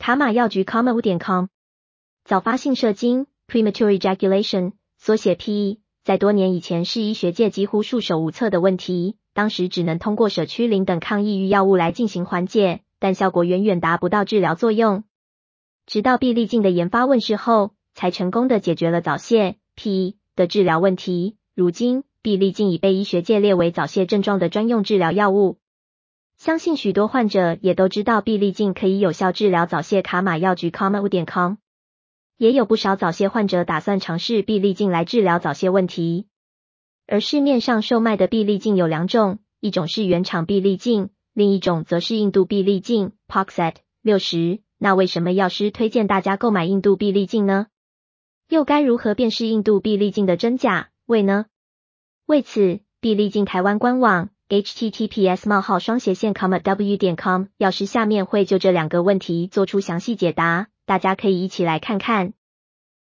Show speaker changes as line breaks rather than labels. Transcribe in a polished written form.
卡马药局 comma5.com 早发性射精 premature ejaculation 缩写 PE 在多年以前是医学界几乎束手无策的问题，当时只能通过舍曲林等抗抑郁药物来进行缓解，但效果远远达不到治疗作用。直到毕利净的研发问世后，才成功的解决了早泄 PE 的治疗问题。如今毕利净已被医学界列为早泄症状的专用治疗药物。相信许多患者也都知道毕利净可以有效治疗早泄，卡马药局 comma5.com 也有不少早泄患者打算尝试毕利净来治疗早泄问题。而市面上售卖的毕利净有两种，一种是原厂毕利净，另一种则是印度毕利净 Poxet 60。那为什么药师推荐大家购买印度毕利净呢？又该如何辨识印度毕利净的真假伪呢？为此，毕利净台湾官网 https://w.com 药师下面会就这两个问题做出详细解答，大家可以一起来看看。